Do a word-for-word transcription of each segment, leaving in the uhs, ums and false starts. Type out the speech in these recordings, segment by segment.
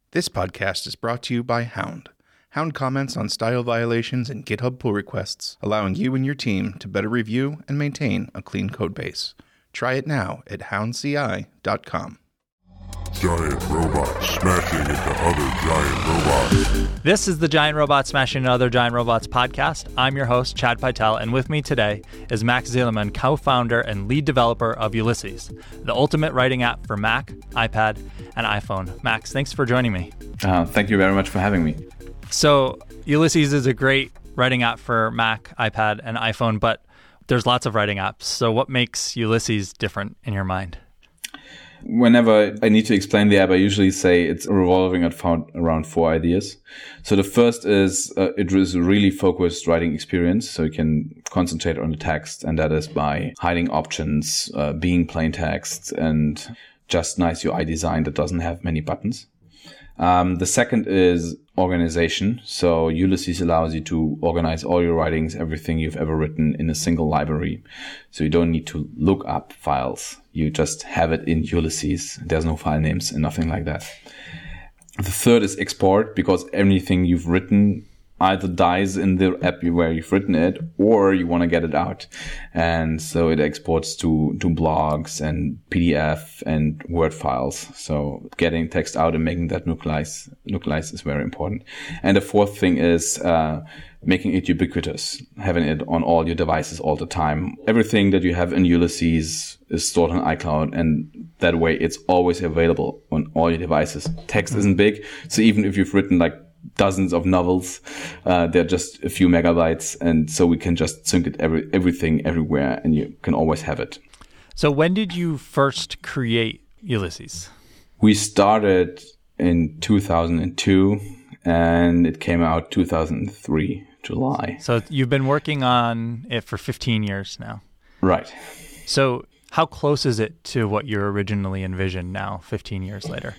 This podcast is brought to you by Hound. Hound comments on style violations and GitHub pull requests, allowing you and your team to better review and maintain a clean code base. Try it now at hound c i dot com. Giant robots smashing into other giant robots. This is the Giant Robots Smashing into Other Giant Robots podcast. I'm your host, Chad Pytel, and with me today is Max Zielemans, co-founder and lead developer of Ulysses, the ultimate writing app for Mac, iPad, and iPhone. Max, thanks for joining me. Uh, thank you very much for having me. So Ulysses is a great writing app for Mac, iPad, and iPhone, but there's lots of writing apps. So what makes Ulysses different in your mind? Whenever I need to explain the app, I usually say it's revolving at around four ideas. So the first is uh, it is a really focused writing experience, so you can concentrate on the text, and that is by hiding options, uh, being plain text, and just nice U I design that doesn't have many buttons. Um, the second is organization. So Ulysses allows you to organize all your writings, everything you've ever written in a single library. So you don't need to look up files. You just have it in Ulysses. There's no file names and nothing like that. The third is export, because anything you've written either dies in the app where you've written it, or you want to get it out. And so it exports to, to blogs and P D F and Word files. So getting text out and making that localized, localized is very important. And the fourth thing is, uh, making it ubiquitous, having it on all your devices all the time. Everything that you have in Ulysses is stored on iCloud, and that way it's always available on all your devices. Text isn't big, so even if you've written like dozens of novels, uh, they're just a few megabytes, and so we can just sync it every everything everywhere, and you can always have it. So when did you first create Ulysses? We started in two thousand two, and it came out two thousand three, July. So you've been working on it for fifteen years now. Right. So how close is it to what you originally envisioned now, fifteen years later?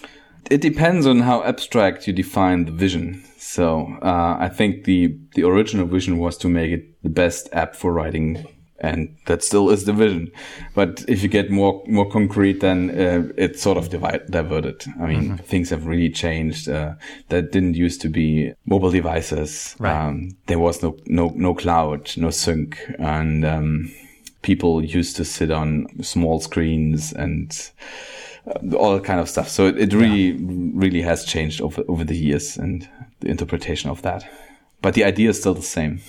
It depends on how abstract you define the vision. So uh, I think the, the original vision was to make it the best app for writing, and that still is the vision. But if you get more more concrete, then uh, it's sort of divide, diverted. I mean, mm-hmm. things have really changed. Uh, that didn't used to be mobile devices. Right. Um, there was no no no cloud, no sync, and um, people used to sit on small screens and uh, all that kind of stuff. So it, it really, yeah. really has changed over, over the years, and the interpretation of that. But the idea is still the same.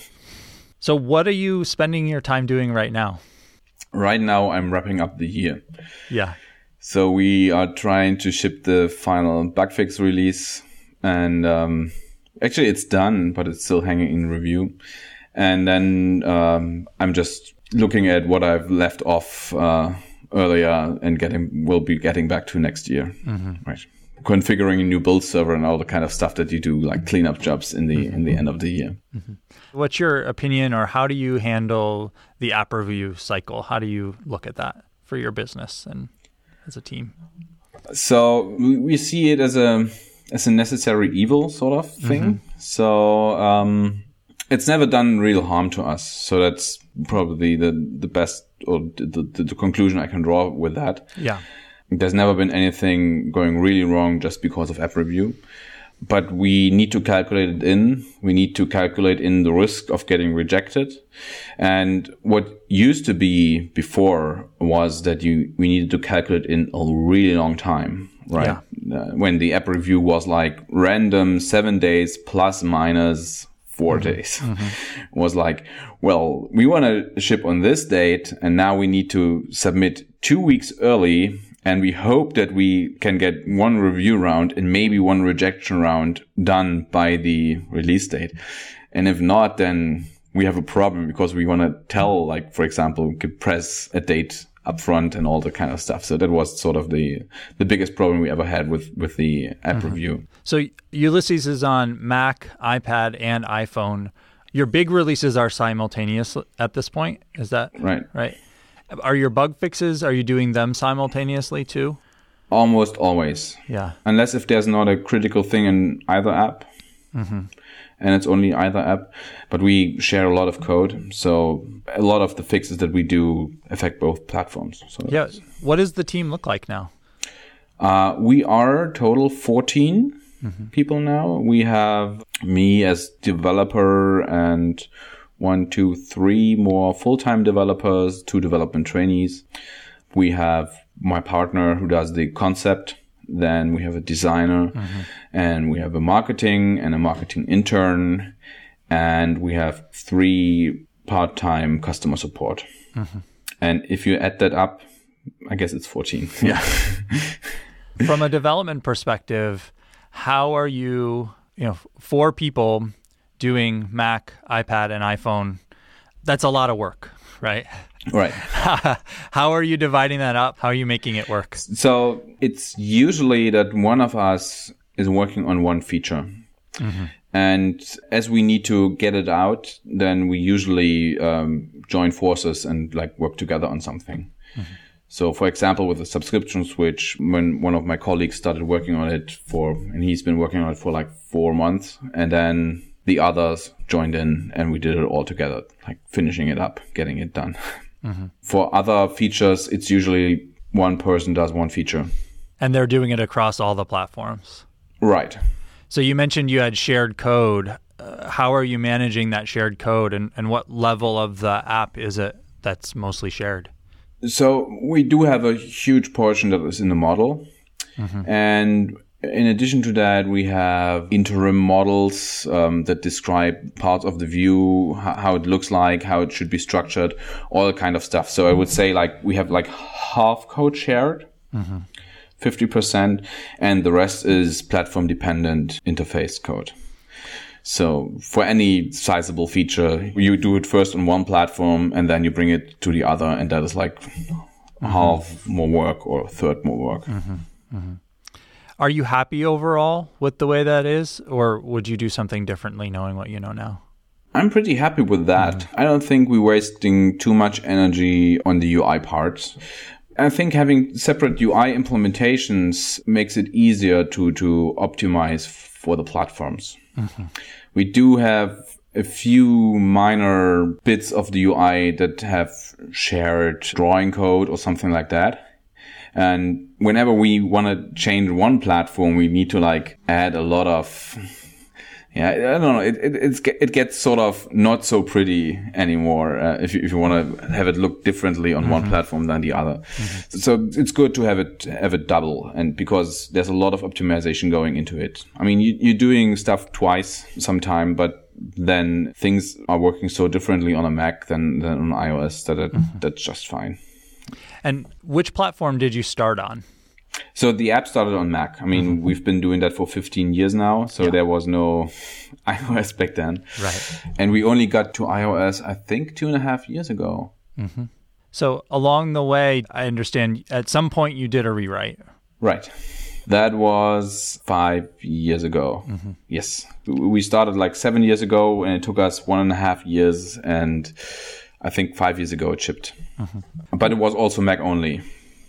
So what are you spending your time doing right now? Right now, I'm wrapping up the year. Yeah. So we are trying to ship the final bug fix release. And um, actually, it's done, but it's still hanging in review. And then um, I'm just looking at what I've left off uh, earlier and getting will be getting back to next year. Mm-hmm. Right. Configuring a new build server and all the kind of stuff that you do, like cleanup jobs in the mm-hmm. in the end of the year. Mm-hmm. What's your opinion, or how do you handle the app review cycle? How do you look at that for your business and as a team? So we, we see it as a as a necessary evil sort of thing. Mm-hmm. So um, it's never done real harm to us. So that's probably the the best or the, the, the conclusion I can draw with that. Yeah. There's never been anything going really wrong just because of app review. But we need to calculate it in. We need to calculate in the risk of getting rejected. And what used to be before was that you we needed to calculate in a really long time, right? Yeah. Uh, when the app review was like random seven days plus minus four mm-hmm. days. Mm-hmm. It was like, well, we want to ship on this date, and now we need to submit two weeks early. And we hope that we can get one review round and maybe one rejection round done by the release date. And if not, then we have a problem, because we want to tell, like, for example, we could press a date up front and all that kind of stuff. So that was sort of the the biggest problem we ever had with, with the app mm-hmm. review. So Ulysses is on Mac, iPad, and iPhone. Your big releases are simultaneous at this point. Is that right? Right. Are your bug fixes, are you doing them simultaneously too? Almost always. Yeah. Unless if there's not a critical thing in either app. Mm-hmm. And it's only either app. But we share a lot of code. So a lot of the fixes that we do affect both platforms. So yeah. What does the team look like now? Uh, we are total fourteen mm-hmm. people now. We have me as developer and one, two, three more full-time developers, two development trainees. We have my partner who does the concept. Then we have a designer mm-hmm. and we have a marketing and a marketing intern. And we have three part-time customer support. Mm-hmm. And if you add that up, I guess it's fourteen. Yeah. From a development perspective, how are you, you know, four people doing Mac, iPad, and iPhone? That's a lot of work, right? Right. How are you dividing that up? How are you making it work? So it's usually that one of us is working on one feature. Mm-hmm. And as we need to get it out, then we usually um, join forces and like work together on something. Mm-hmm. So for example, with the subscription switch, when one of my colleagues started working on it for, and he's been working on it for like four months, and then the others joined in and we did it all together, like finishing it up, getting it done. Mm-hmm. For other features, it's usually one person does one feature. And they're doing it across all the platforms. Right. So you mentioned you had shared code. Uh, how are you managing that shared code, and, and what level of the app is it that's mostly shared? So we do have a huge portion that is in the model. Mm-hmm. And in addition to that, we have interim models um, that describe parts of the view, h- how it looks like, how it should be structured, all that kind of stuff. So I would say like we have like half code shared. Mm-hmm. fifty percent, and the rest is platform-dependent interface code. So for any sizable feature, you do it first on one platform, and then you bring it to the other, and that is like mm-hmm. half more work or a third more work. Mm-hmm. Mm-hmm. Are you happy overall with the way that is, or would you do something differently knowing what you know now? I'm pretty happy with that. Mm-hmm. I don't think we're wasting too much energy on the U I part. I think having separate U I implementations makes it easier to, to optimize for the platforms. Mm-hmm. We do have a few minor bits of the U I that have shared drawing code or something like that. And whenever we want to change one platform, we need to like add a lot of... Yeah, I don't know. It it it's, it gets sort of not so pretty anymore uh, if you if you want to have it look differently on mm-hmm. one platform than the other. Mm-hmm. So it's good to have it have it double, and because there's a lot of optimization going into it. I mean, you, you're doing stuff twice sometime, but then things are working so differently on a Mac than than on iOS that it, mm-hmm. that's just fine. And which platform did you start on? So the app started on Mac. I mean, mm-hmm. we've been doing that for fifteen years now. So yeah. there was no iOS back then. Right. And we only got to iOS, I think, two and a half years ago. Mm-hmm. So along the way, I understand at some point you did a rewrite. Right. That was five years ago. Mm-hmm. Yes. We started like seven years ago, and it took us one and a half years. And I think five years ago it shipped. Mm-hmm. But it was also Mac only.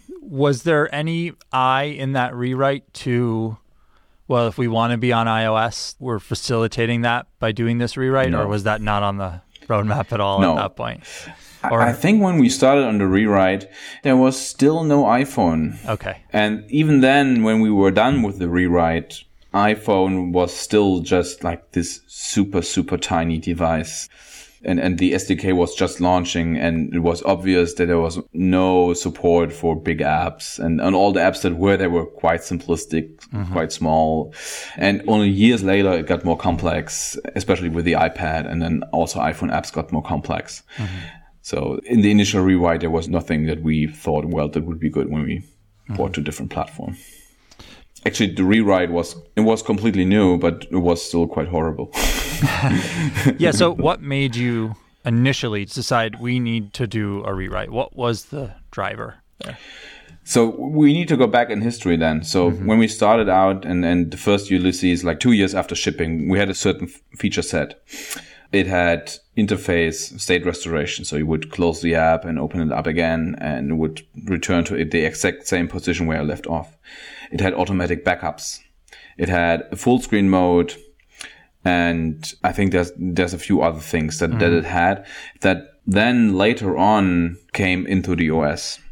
Was there any eye in that rewrite to, well, if we want to be on iOS, we're facilitating that by doing this rewrite? No. Or was that not on the roadmap at all no. at that point? Or, I think when we started on the rewrite, there was still no iPhone. Okay. And even then, when we were done with the rewrite, iPhone was still just like this super, super tiny device. And and the S D K was just launching, and it was obvious that there was no support for big apps. And, and all the apps that were, they were quite simplistic, mm-hmm. quite small. And only years later, it got more complex, especially with the iPad. And then also iPhone apps got more complex. Mm-hmm. So in the initial rewrite, there was nothing that we thought, well, that would be good when we mm-hmm. port to a different platform. Actually, the rewrite was, it was completely new, but it was still quite horrible. Yeah, so what made you initially decide we need to do a rewrite? What was the driver there? So we need to go back in history then. So mm-hmm. when we started out and, and the first Ulysses, like two years after shipping, we had a certain f- feature set. It had interface state restoration. So you would close the app and open it up again, and it would return to it the exact same position where I left off. It had automatic backups. It had a full screen mode. And I think there's there's a few other things that, mm-hmm. that it had that then later on came into the O S.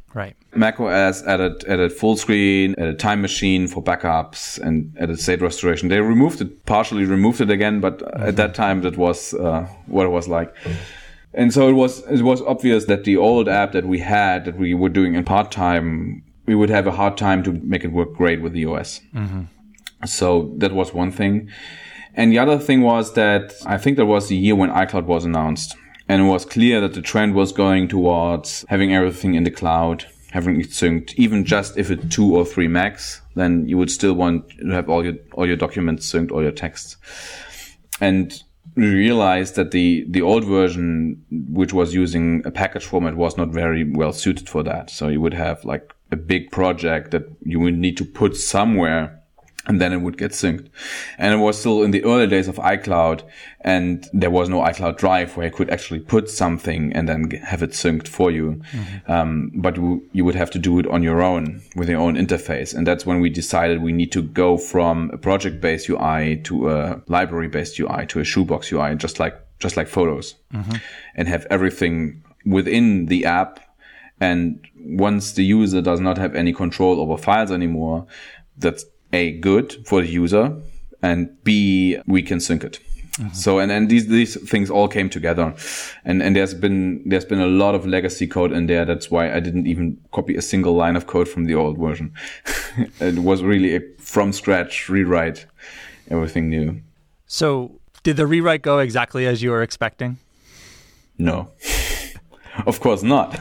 Right. macOS added added full screen, added time machine for backups, and added state restoration. They removed it, partially removed it again, but mm-hmm. at that time that was uh, what it was like. And so it was it was obvious that the old app that we had, that we were doing in part time, we would have a hard time to make it work great with the O S. Mm-hmm. So that was one thing. And the other thing was that I think that was the year when iCloud was announced. And it was clear that the trend was going towards having everything in the cloud, having it synced, even just if it's two or three megs, then you would still want to have all your all your documents synced, all your texts. And we realized that the, the old version, which was using a package format, was not very well suited for that. So you would have like a big project that you would need to put somewhere, and then it would get synced. And it was still in the early days of iCloud, and there was no iCloud Drive where you could actually put something and then have it synced for you. Mm-hmm. Um, but w- you would have to do it on your own with your own interface. And that's when we decided we need to go from a project-based U I to a library-based U I to a shoebox U I, just like, just like Photos, mm-hmm. and have everything within the app. And once the user does not have any control over files anymore, that's A, good for the user, and B, we can sync it. Mm-hmm. So, and, and these, these things all came together. And, and there's been, there's been a lot of legacy code in there. That's why I didn't even copy a single line of code from the old version. It was really a from scratch rewrite, everything new. So did the rewrite go exactly as you were expecting? No. Of course not.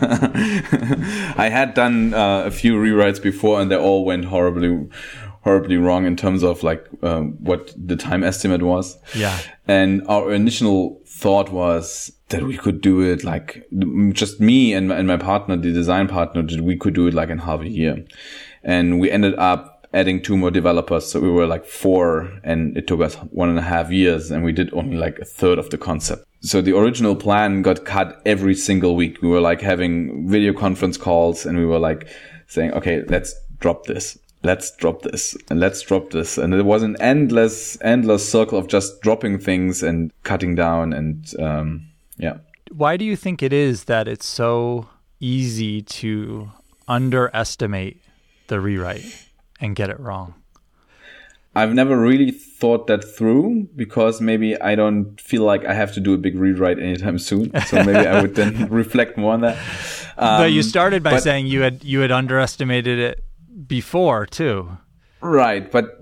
I had done uh, a few rewrites before, and they all went horribly, horribly wrong in terms of like um, what the time estimate was. Yeah. And our initial thought was that we could do it like just me and, and my partner, the design partner, that we could do it like in half a year. And we ended up adding two more developers. So we were like four, and it took us one and a half years, and we did only like a third of the concept. So the original plan got cut every single week. We were like having video conference calls, and we were like saying, okay, let's drop this. Let's drop this and let's drop this. And it was an endless, endless circle of just dropping things and cutting down. And, um, yeah. Why do you think it is that it's so easy to underestimate the rewrite and get it wrong? I've never really thought that through, because maybe I don't feel like I have to do a big rewrite anytime soon. So maybe I would then reflect more on that. Um, but you started by but, saying you had you had underestimated it before too. Right. But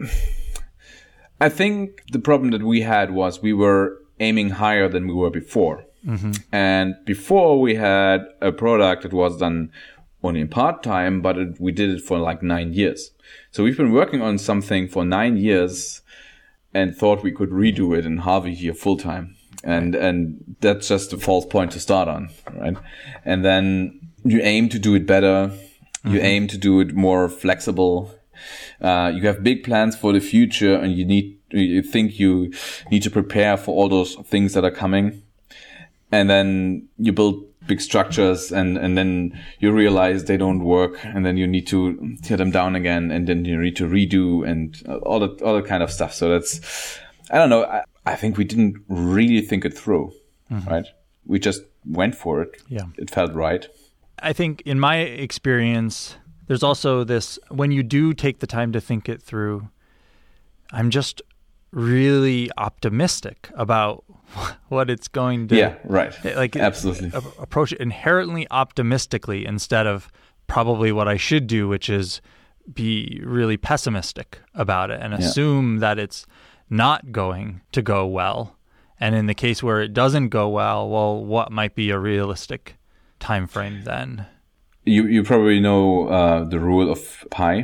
I think the problem that we had was we were aiming higher than we were before. Mm-hmm. And before we had a product that was done only in part-time, but it, we did it for like nine years. So we've been working on something for nine years and thought we could redo it in half a year full-time. And, and that's just a false point to start on, right? And then you aim to do it better. You mm-hmm. aim to do it more flexible. Uh, you have big plans for the future, and you need, you think you need to prepare for all those things that are coming. And then you build big structures, and, and then you realize they don't work, and then you need to tear them down again, and then you need to redo and all that, all that kind of stuff. So that's, I don't know. I, I think we didn't really think it through, mm-hmm. right? We just went for it. Yeah. It felt right. I think in my experience, there's also this, when you do take the time to think it through, I'm just really optimistic about what it's going to, yeah, right, like absolutely approach it inherently optimistically instead of probably what I should do, which is be really pessimistic about it and assume yeah. that it's not going to go well. And in the case where it doesn't go well, well, what might be a realistic time frame then? You you probably know uh, the rule of pi.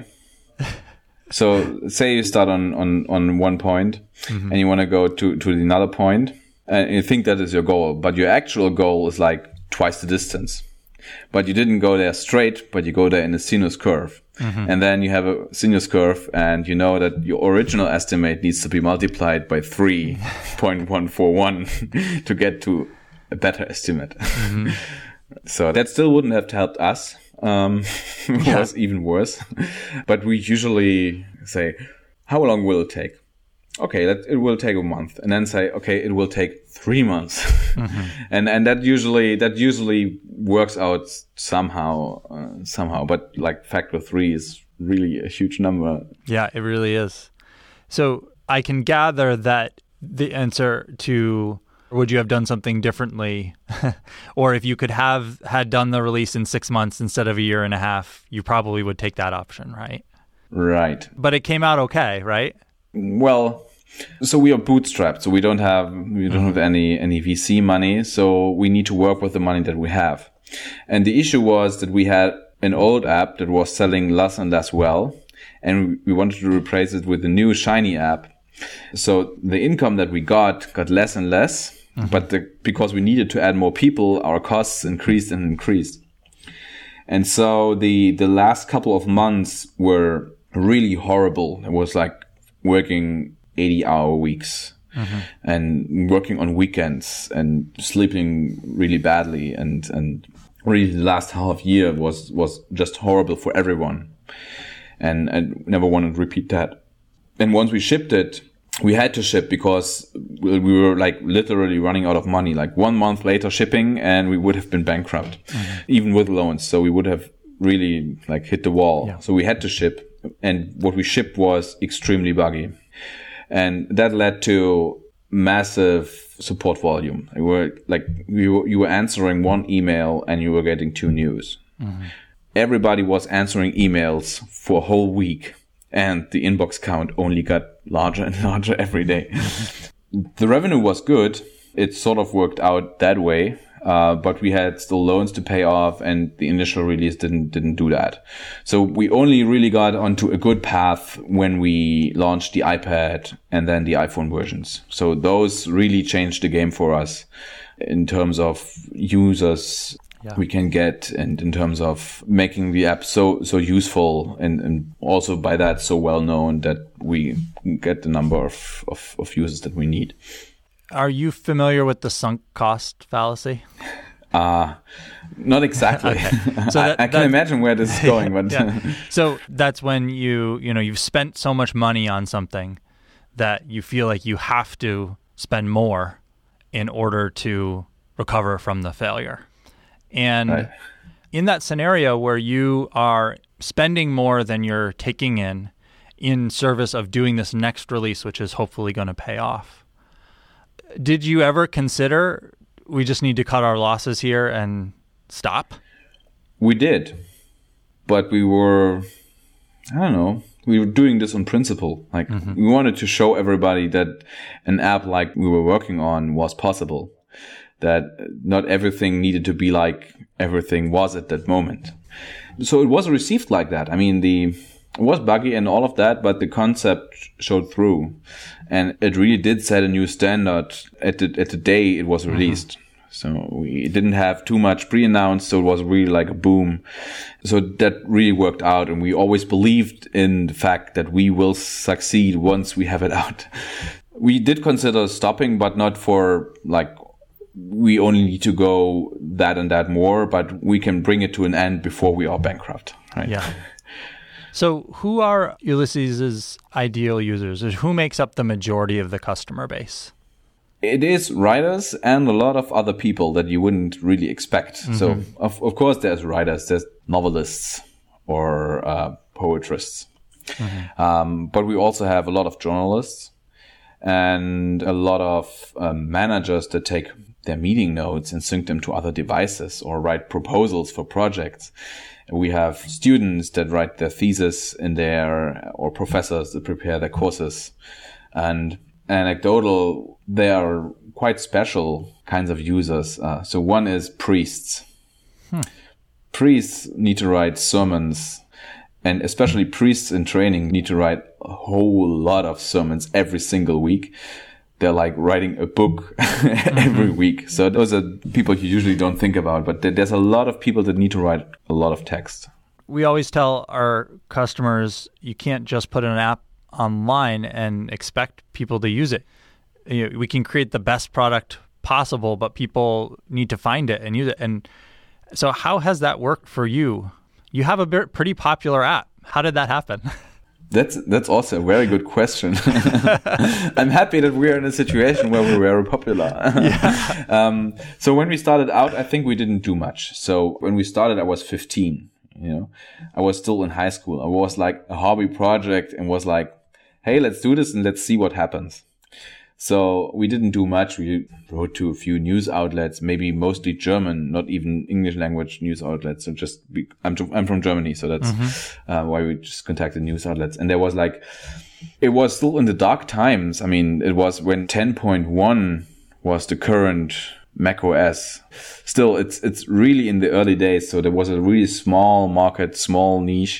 So say you start on, on, on one point mm-hmm. and you want to go to, to another point, and you think that is your goal, but your actual goal is like twice the distance. But you didn't go there straight, but you go there in a sinus curve. Mm-hmm. And then you have a sinus curve, and you know that your original estimate needs to be multiplied by three point one four one to get to a better estimate. Mm-hmm. So that still wouldn't have helped us. Um, it yeah. was even worse. But we usually say, how long will it take? okay, that it will take a month, and then say, okay, it will take three months, mm-hmm. and and that usually that usually works out somehow, uh, somehow. But like factor three is really a huge number. Yeah, it really is. So I can gather that the answer to would you have done something differently, or if you could have had done the release in six months instead of a year and a half, you probably would take that option, right? Right. But it came out okay, right? Well, so we are bootstrapped, so we don't have we don't have any any V C money, so we need to work with the money that we have. And the issue was that we had an old app that was selling less and less well, and we wanted to replace it with a new shiny app. So the income that we got got less and less, mm-hmm. but the, because we needed to add more people, our costs increased and increased. And so the the last couple of months were really horrible. It was like working eighty hour weeks, mm-hmm. and working on weekends and sleeping really badly. And, and really the last half year was, was just horrible for everyone. And I never wanted to repeat that. And once we shipped it, we had to ship because we were like literally running out of money. Like one month later shipping and we would have been bankrupt, mm-hmm. even with loans. So we would have really like hit the wall. Yeah. So we had to ship, and what we shipped was extremely buggy. And that led to massive support volume. We were like, we were, you were answering one email and you were getting two news. Mm-hmm. Everybody was answering emails for a whole week, and the inbox count only got larger and larger every day. The revenue was good. It sort of worked out that way. Uh, but we had still loans to pay off, and the initial release didn't, didn't do that. So we only really got onto a good path when we launched the iPad and then the iPhone versions. So those really changed the game for us in terms of users yeah. we can get, and in terms of making the app so, so useful, and, and also by that so well known that we get the number of, of, of users that we need. Are you familiar with the sunk cost fallacy? Uh, not exactly. Okay. So that, I, I can that, imagine where this is going, but yeah. So that's when you, you know, you've spent so much money on something that you feel like you have to spend more in order to recover from the failure. And right. in that scenario where you are spending more than you're taking in, in service of doing this next release, which is hopefully going to pay off, did you ever consider we just need to cut our losses here and stop? We did, but we were, I don't know, we were doing this on principle. Like mm-hmm. we wanted to show everybody that an app like we were working on was possible, that not everything needed to be like everything was at that moment. So it was received like that. I mean, the it was buggy and all of that, but the concept showed through. And it really did set a new standard at the, at the day it was released. Mm-hmm. So we didn't have too much pre-announced, so it was really like a boom. So that really worked out, and we always believed in the fact that we will succeed once we have it out. We did consider stopping, but not for like, we only need to go that and that more, but we can bring it to an end before we are bankrupt, right? Yeah. So who are Ulysses' ideal users? Who makes up the majority of the customer base? It is writers and a lot of other people that you wouldn't really expect. Mm-hmm. So, of, of course, there's writers, there's novelists or uh, poetrists. Mm-hmm. Um, but we also have a lot of journalists and a lot of um, managers that take their meeting notes and sync them to other devices or write proposals for projects. We have students that write their thesis in there, or professors that prepare their courses. And anecdotal, they are quite special kinds of users. Uh, so one is priests. Hmm. Priests need to write sermons, and especially priests in training need to write a whole lot of sermons every single week. They're like writing a book every mm-hmm. week. So those are people you usually don't think about, but there's a lot of people that need to write a lot of text. We always tell our customers, you can't just put an app online and expect people to use it. You know, we can create the best product possible, but people need to find it and use it. And so how has that worked for you? You have a pretty popular app. How did that happen? That's that's also a very good question. I'm happy that we're in a situation where we were popular. Yeah. um, so when we started out, I think we didn't do much. So when we started, I was fifteen. You know, I was still in high school. I was like a hobby project and was like, hey, let's do this and let's see what happens. So we didn't do much. We wrote to a few news outlets, maybe mostly German, not even English language news outlets. So just be, I'm I'm from Germany, so that's mm-hmm. uh, why we just contacted news outlets. And there was like, it was still in the dark times. I mean, it was when ten point one was the current Mac O S. Still, it's it's really in the early days. So there was a really small market, small niche,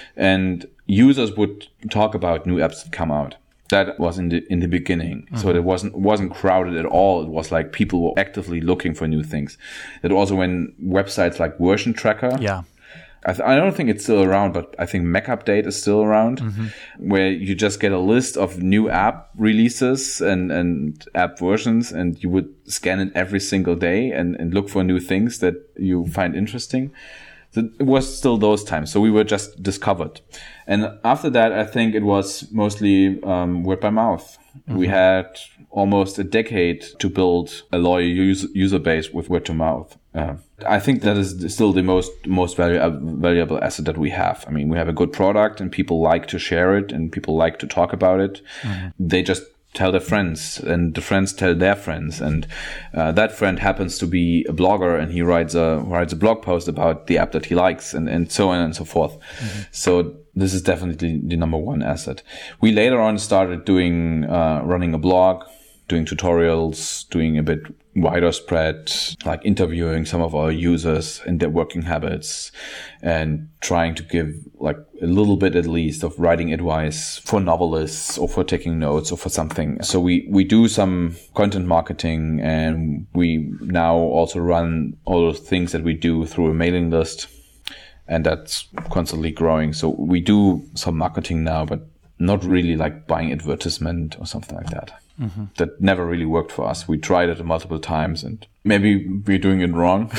and users would talk about new apps that come out. That was in the in the beginning, mm-hmm. so it wasn't wasn't crowded at all. It was like people were actively looking for new things. That also when websites like Version Tracker, yeah, I, th- I don't think it's still around, but I think Mac Update is still around, mm-hmm. where you just get a list of new app releases and and app versions, and you would scan it every single day and and look for new things that you find interesting. It was still those times. So we were just discovered. And after that, I think it was mostly um, word by mouth. Mm-hmm. We had almost a decade to build a loyal user, user base with word to mouth. Uh, I think that is still the most most valuable valuable asset that we have. I mean, we have a good product and people like to share it and people like to talk about it. Mm-hmm. They just tell their friends and the friends tell their friends, and uh, that friend happens to be a blogger and he writes a writes a blog post about the app that he likes, and, and so on and so forth. Mm-hmm. So this is definitely the number one asset. We later on started doing uh, running a blog, doing tutorials, doing a bit wider spread, like interviewing some of our users and their working habits, and trying to give like a little bit at least of writing advice for novelists or for taking notes or for something. So we, we do some content marketing, and we now also run all the things that we do through a mailing list, and that's constantly growing. So we do some marketing now, but not really like buying advertisement or something like that. Mm-hmm. That never really worked for us. We tried it multiple times, and maybe we're doing it wrong,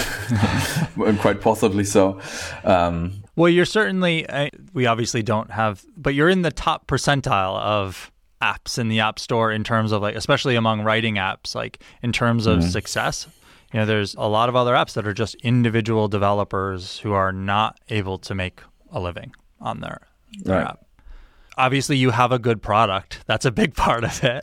quite possibly so. Um, well, you're certainly, uh, we obviously don't have, but you're in the top percentile of apps in the App Store in terms of like, especially among writing apps, like in terms of mm-hmm. success. You know, there's a lot of other apps that are just individual developers who are not able to make a living on their, their right. app. Obviously, you have a good product. That's a big part of it.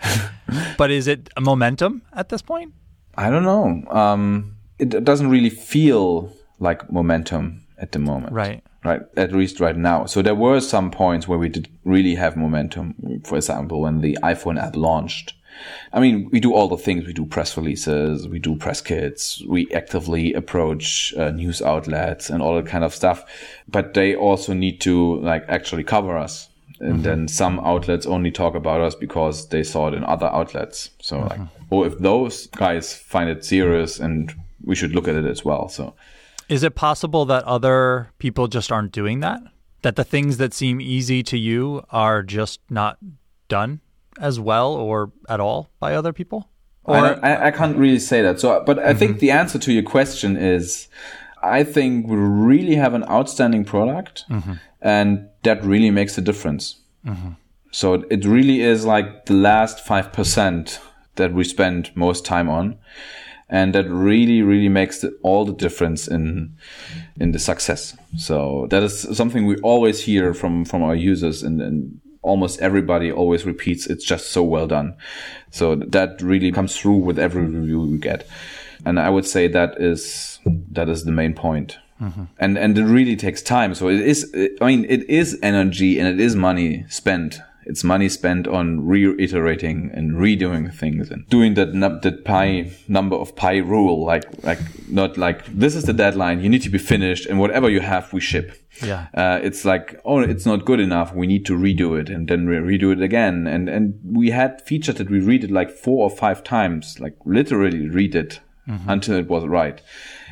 But is it a momentum at this point? I don't know. Um, it doesn't really feel like momentum at the moment. Right. Right. At least right now. So there were some points where we did really have momentum. For example, when the iPhone app launched. I mean, we do all the things. We do press releases, we do press kits, we actively approach uh, news outlets and all that kind of stuff. But they also need to like actually cover us. And mm-hmm. then some outlets only talk about us because they saw it in other outlets. So mm-hmm. like, or if those guys find it serious, and we should look at it as well. So is it possible that other people just aren't doing that? That the things that seem easy to you are just not done as well or at all by other people? Or I, I, I can't really say that. So, but I mm-hmm. think the answer to your question is, I think we really have an outstanding product. Mm-hmm. And that really makes a difference. Mm-hmm. So it really is like the last five percent that we spend most time on. And that really, really makes the, all the difference in in the success. So that is something we always hear from, from our users, and, and almost everybody always repeats, it's just so well done. So that really comes through with every review we get. And I would say that is that is the main point. Mm-hmm. And and it really takes time. So it is, I mean, it is energy and it is money spent. It's money spent on reiterating and redoing things and doing that that pi number of pi rule. Like like not like this is the deadline. You need to be finished, and whatever you have, we ship. Yeah. Uh, it's like, oh, it's not good enough. We need to redo it, and then we redo it again. And and we had features that we read it like four or five times, like literally read it mm-hmm. until it was right.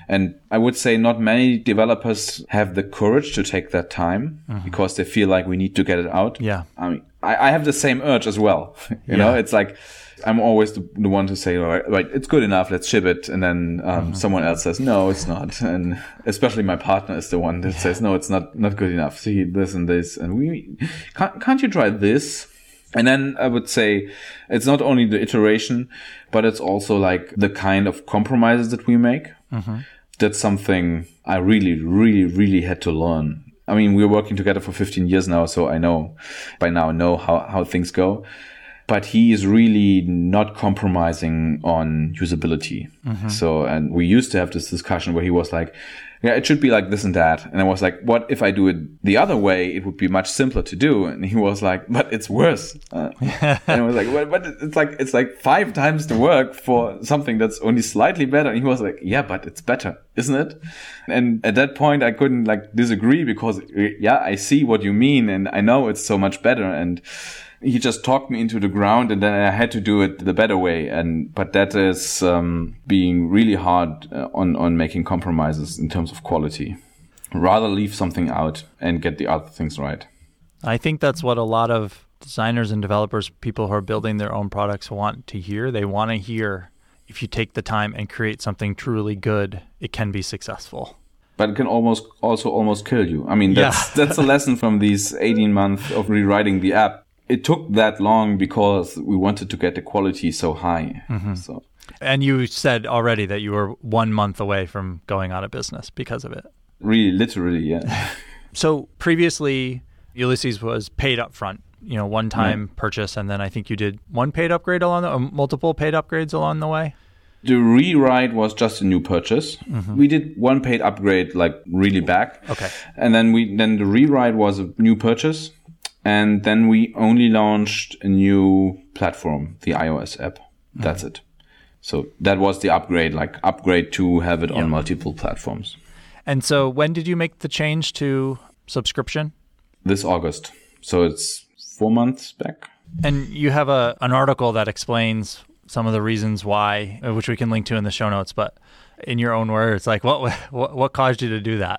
And I would say not many developers have the courage to take that time mm-hmm. because they feel like we need to get it out. Yeah. I mean, I, I have the same urge as well. you yeah. know, it's like, I'm always the, the one to say, all right, right, it's good enough, let's ship it. And then um, mm-hmm. someone else says, no, it's not. And especially my partner is the one that yeah. says, no, it's not, not good enough. See this and this. And we, can't, can't you try this? And then I would say it's not only the iteration, but it's also like the kind of compromises that we make. Mm-hmm. That's something I really, really, really had to learn. I mean, we're working together for fifteen years now, so I know by now know how, how things go. But he is really not compromising on usability. Mm-hmm. So, and we used to have this discussion where he was like, yeah, it should be like this and that. And I was like, what if I do it the other way? It would be much simpler to do. And he was like, but it's worse. Uh, and I was like, well, but it's like, it's like five times the work for something that's only slightly better. And he was like, yeah, but it's better, isn't it? And at that point, I couldn't like disagree because yeah, I see what you mean. And I know it's so much better. And he just talked me into the ground, and then I had to do it the better way. And but that is um, being really hard uh, on on making compromises in terms of quality. Rather leave something out and get the other things right. I think that's what a lot of designers and developers, people who are building their own products, want to hear. They want to hear if you take the time and create something truly good, it can be successful. But it can almost also almost kill you. I mean, that's yeah. that's a lesson from these eighteen months of rewriting the app. It took that long because we wanted to get the quality so high. Mm-hmm. So, and you said already that you were one month away from going out of business because of it. Really, literally, yeah. So previously, Ulysses was paid up front, you know, one-time right. purchase, and then I think you did one paid upgrade along the, or multiple paid upgrades along the way. The rewrite was just a new purchase. Mm-hmm. We did one paid upgrade, like really back. Okay. And then we then the rewrite was a new purchase. And then we only launched a new platform, the iOS app. That's mm-hmm. it. So that was the upgrade, like upgrade to have it yeah. on multiple platforms. And so when did you make the change to subscription? This August. So it's four months back. And you have a an article that explains some of the reasons why, which we can link to in the show notes. But in your own words, like what what, what caused you to do that?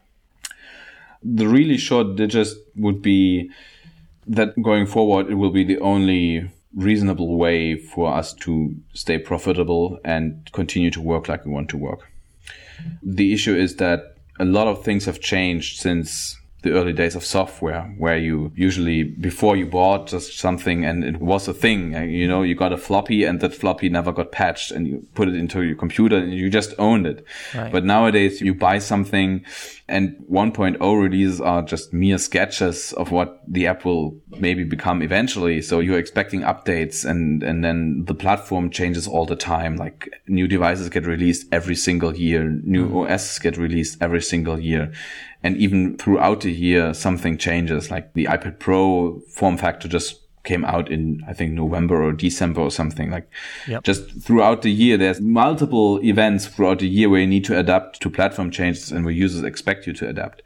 The really short digest would be that going forward, it will be the only reasonable way for us to stay profitable and continue to work like we want to work. The issue is that a lot of things have changed since the early days of software, where you usually, before you bought just something and it was a thing, you know, you got a floppy and that floppy never got patched and you put it into your computer and you just owned it. Right. But nowadays you buy something and one point oh releases are just mere sketches of what the app will maybe become eventually. So you're expecting updates and, and then the platform changes all the time. Like new devices get released every single year. New mm-hmm. O Ss get released every single year. And even throughout the year, something changes. Like the iPad Pro form factor just came out in, I think, November or December or something. Like yep. just throughout the year, there's multiple events throughout the year where you need to adapt to platform changes and where users expect you to adapt.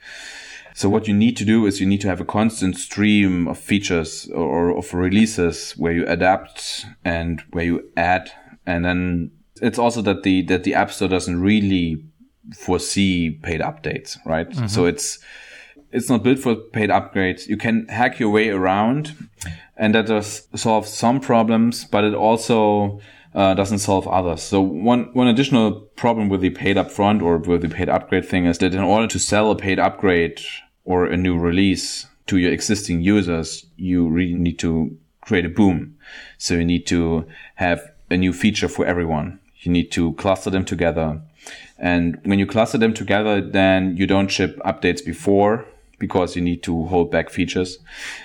So what you need to do is you need to have a constant stream of features or of releases where you adapt and where you add. And then it's also that the, that the App Store doesn't really foresee paid updates, right? Mm-hmm. So it's it's not built for paid upgrades. You can hack your way around, and that does solve some problems, but it also uh, doesn't solve others. So one one additional problem with the paid upfront or with the paid upgrade thing is that in order to sell a paid upgrade or a new release to your existing users, you really need to create a boom. So you need to have a new feature for everyone. You need to cluster them together. And when you cluster them together, then you don't ship updates before because you need to hold back features.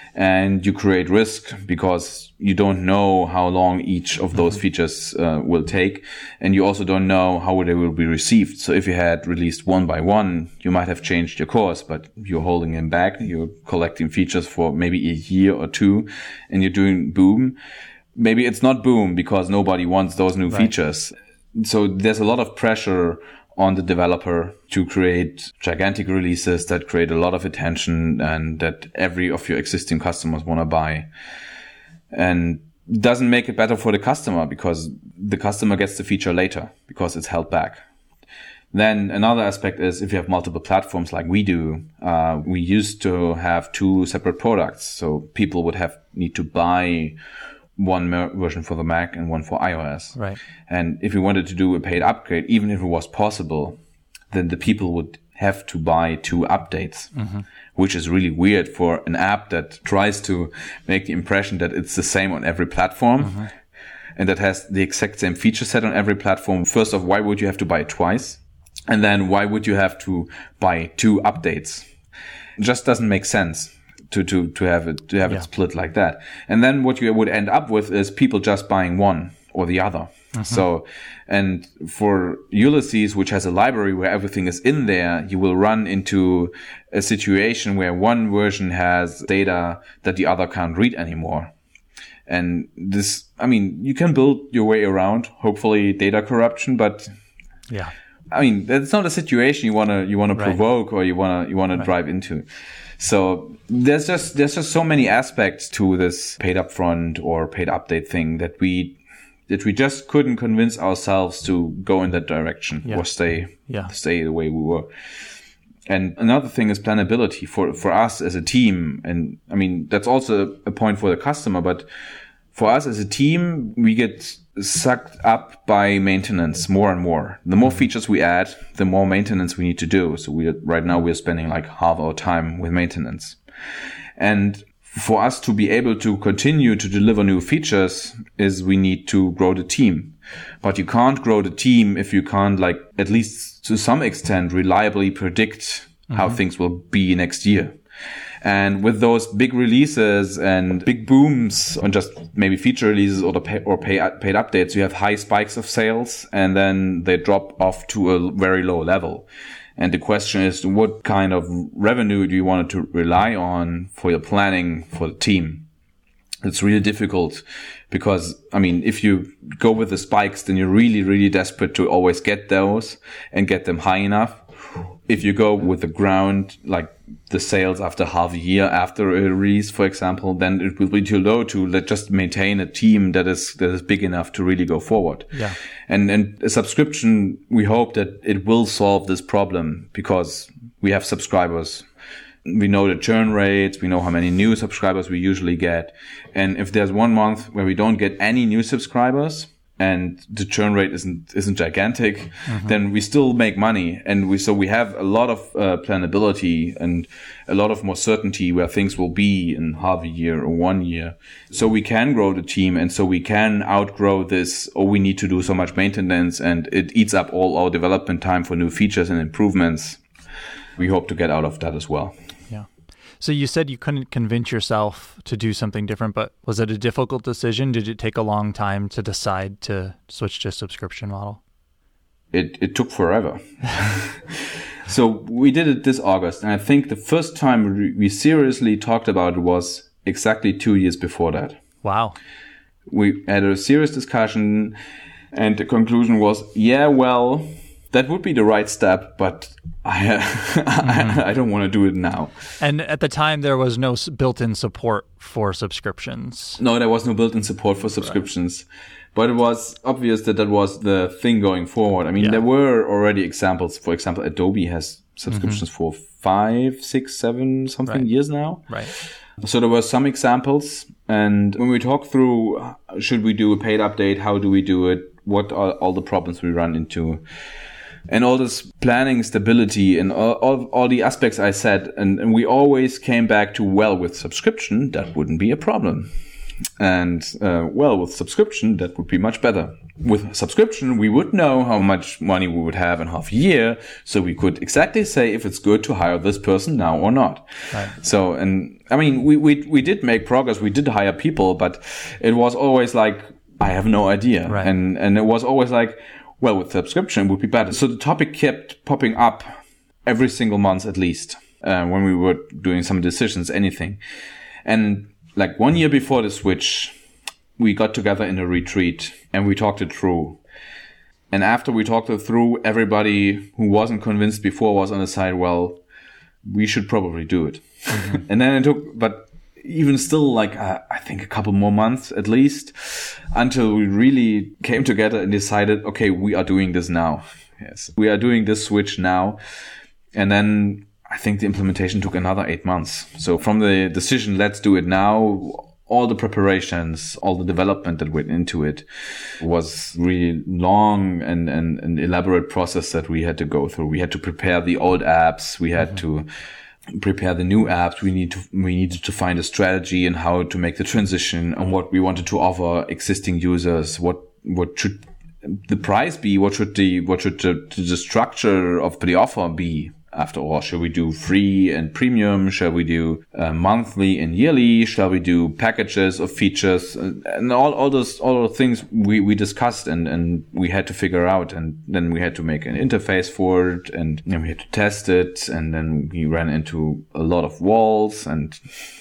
And you create risk because you don't know how long each of those mm-hmm. features uh, will take. And you also don't know how they will be received. So if you had released one by one, you might have changed your course, but you're holding them back. You're collecting features for maybe a year or two and you're doing boom. Maybe it's not boom because nobody wants those new right. features. So there's a lot of pressure on the developer to create gigantic releases that create a lot of attention and that every of your existing customers want to buy. And doesn't make it better for the customer because the customer gets the feature later because it's held back. Then another aspect is if you have multiple platforms like we do, uh, we used to have two separate products. So people would have need to buy one mer- version for the Mac and one for iOS. Right. And if you wanted to do a paid upgrade, even if it was possible, then the people would have to buy two updates, mm-hmm. which is really weird for an app that tries to make the impression that it's the same on every platform. Mm-hmm. And that has the exact same feature set on every platform. First off, why would you have to buy it twice? And then why would you have to buy two updates? It just doesn't make sense to, to, to have it, to have yeah. it split like that. And then what you would end up with is people just buying one or the other. Mm-hmm. So, and for Ulysses, which has a library where everything is in there, you will run into a situation where one version has data that the other can't read anymore. And this, I mean, you can build your way around, hopefully, data corruption, but yeah. I mean, that's not a situation you want to, you want to right. provoke or you want to, you want right. to drive into. So there's just, there's just so many aspects to this paid upfront or paid update thing that we, that we just couldn't convince ourselves to go in that direction yeah. or stay, yeah. stay the way we were. And another thing is planability for, for us as a team. And I mean, that's also a point for the customer, but for us as a team, we get sucked up by maintenance more and more. The more features we add, the more maintenance we need to do. So we right now we're spending like half our time with maintenance. And for us to be able to continue to deliver new features is we need to grow the team. But you can't grow the team if you can't, like, at least to some extent, reliably predict mm-hmm. how things will be next year. And with those big releases and big booms on just maybe feature releases or the pay, or pay, paid updates, you have high spikes of sales and then they drop off to a very low level. And the question is, what kind of revenue do you want to rely on for your planning for the team? It's really difficult because, I mean, if you go with the spikes, then you're really, really desperate to always get those and get them high enough. If you go with the ground, like the sales after half a year after a release, for example, then it will be too low to let just maintain a team that is, that is big enough to really go forward. Yeah. And, and a subscription, we hope that it will solve this problem because we have subscribers. We know the churn rates. We know how many new subscribers we usually get. And if there's one month where we don't get any new subscribers, and the churn rate isn't isn't gigantic, mm-hmm. then we still make money. And we so we have a lot of uh, planability and a lot of more certainty where things will be in half a year or one year. So we can grow the team, and so we can outgrow this, or we need to do so much maintenance, and it eats up all our development time for new features and improvements. We hope to get out of that as well. So you said you couldn't convince yourself to do something different, but was it a difficult decision? Did it take a long time to decide to switch to a subscription model? It it took forever. So we did it this August, and I think the first time we seriously talked about it was exactly two years before that. Wow. We had a serious discussion, and the conclusion was, yeah, well, that would be the right step, but I, mm-hmm. I, I don't want to do it now. And at the time, there was no built-in support for subscriptions. No, there was no built-in support for subscriptions. Right. But it was obvious that that was the thing going forward. I mean, yeah. there were already examples. For example, Adobe has subscriptions mm-hmm. for five, six, seven, something right. years now. Right. So there were some examples. And when we talk through, should we do a paid update? How do we do it? What are all the problems we run into? And all this planning stability and all, all, all the aspects I said. And, and we always came back to, well, with subscription, that wouldn't be a problem. And, uh, well, with subscription, that would be much better. With subscription, we would know how much money we would have in half a year. So we could exactly say if it's good to hire this person now or not. Right. So, and I mean, we, we, we did make progress. We did hire people, but it was always like, I have no idea. Right. And, and it was always like, well, with subscription would be better. So the topic kept popping up every single month at least, uh, when we were doing some decisions, anything. And like one year before the switch, we got together in a retreat and we talked it through. And after we talked it through, everybody who wasn't convinced before was on the side, well, we should probably do it. Mm-hmm. And then it took, but even still, like, uh, I think a couple more months at least until we really came together and decided, okay, we are doing this now. Yes. We are doing this switch now. And then I think the implementation took another eight months. So from the decision, let's do it now, all the preparations, all the development that went into it was really long and, and an elaborate process that we had to go through. We had to prepare the old apps. We had mm-hmm. to prepare the new apps. We need to, we needed to find a strategy and how to make the transition and what we wanted to offer existing users. What, what should the price be? What should the, what should the, the structure of the offer be? After all, shall we do free and premium? Shall we do uh, monthly and yearly? Shall we do packages of features? And, and all, all those, all those things we, we discussed and, and we had to figure out. And then we had to make an interface for it and then we had to test it. And then we ran into a lot of walls and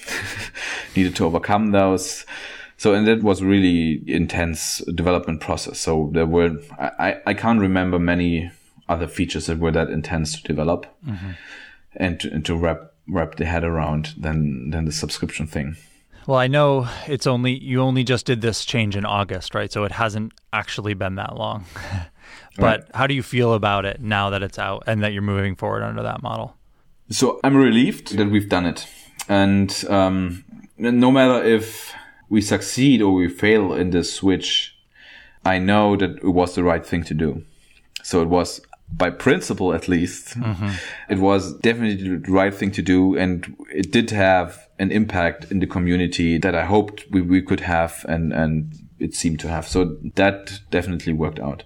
needed to overcome those. So, and that was a really intense development process. So there were, I, I can't remember many other features that were that intense to develop mm-hmm. and to, and to wrap wrap the head around than than the subscription thing. Well, I know it's only you only just did this change in August, right? So it hasn't actually been that long. But right. How do you feel about it now that it's out and that you're moving forward under that model? So I'm relieved that we've done it. And um, no matter if we succeed or we fail in this switch, I know that it was the right thing to do. So it was, by principle at least, mm-hmm. it was definitely the right thing to do. And it did have an impact in the community that I hoped we, we could have and, and it seemed to have. So that definitely worked out.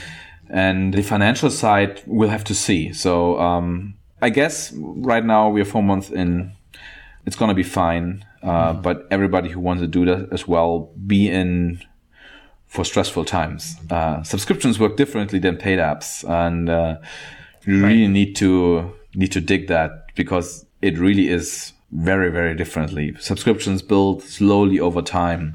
And the financial side, we'll have to see. So um, I guess right now we are four months in. It's going to be fine. Uh, mm-hmm. But everybody who wants to do that as well, be in for stressful times. Uh, subscriptions work differently than paid apps. And uh, you right. really need to need to dig that because it really is very, very differently. Subscriptions build slowly over time.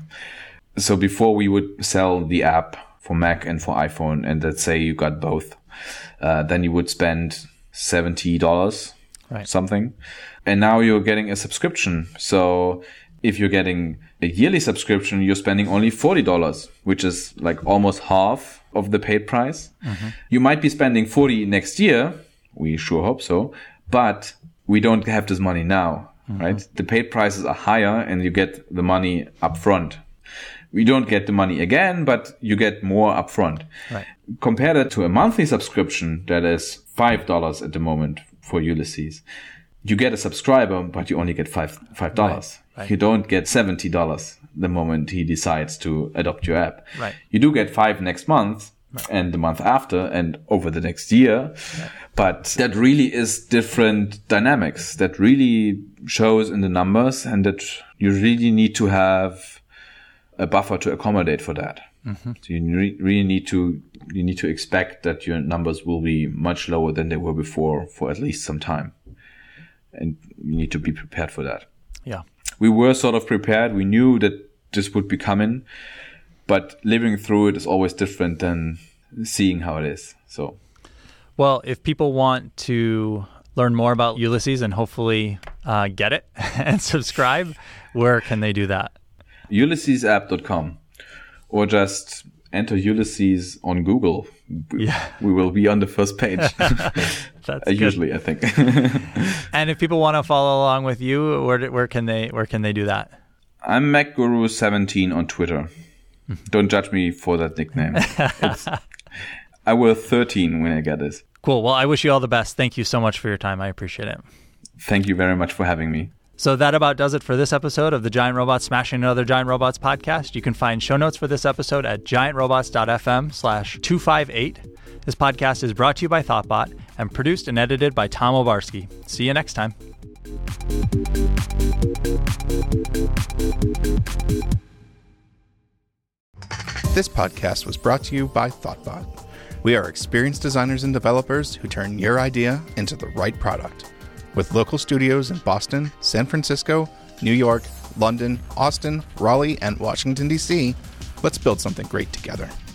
So before we would sell the app for Mac and for iPhone, and let's say you got both, uh, then you would spend seventy dollars, right. something. And now you're getting a subscription. So if you're getting a yearly subscription, you're spending only forty dollars, which is like almost half of the paid price. Mm-hmm. You might be spending forty dollars next year. We sure hope so. But we don't have this money now, mm-hmm. right? The paid prices are higher and you get the money up front. We don't get the money again, but you get more upfront. Right. Compare that to a monthly subscription that is five dollars at the moment for Ulysses. You get a subscriber, but you only get five five dollars. Right. Right. You don't get seventy dollars the moment he decides to adopt your app. Right. You do get five next month right. and the month after and over the next year. Right. But that really is different dynamics. That really shows in the numbers, and that you really need to have a buffer to accommodate for that. Mm-hmm. So you re- really need to you need to expect that your numbers will be much lower than they were before for at least some time. And you need to be prepared for that. Yeah. We were sort of prepared. We knew that this would be coming, but living through it is always different than seeing how it is. So, well, if people want to learn more about Ulysses and hopefully uh, get it and subscribe, where can they do that? ulysses app dot com, or just enter Ulysses on Google. Yeah. We will be on the first page. That's uh, usually, I think. And if people want to follow along with you, where where can they where can they do that? I'm Mac Guru seventeen on Twitter. Don't judge me for that nickname. It's, I was thirteen when I got this. Cool. Well, I wish you all the best. Thank you so much for your time. I appreciate it. Thank you very much for having me. So that about does it for this episode of the Giant Robots Smashing Other Giant Robots podcast. You can find show notes for this episode at giantrobots.fm slash 258. This podcast is brought to you by Thoughtbot and produced and edited by Tom Obarski. See you next time. This podcast was brought to you by Thoughtbot. We are experienced designers and developers who turn your idea into the right product. With local studios in Boston, San Francisco, New York, London, Austin, Raleigh, and Washington, D C, let's build something great together.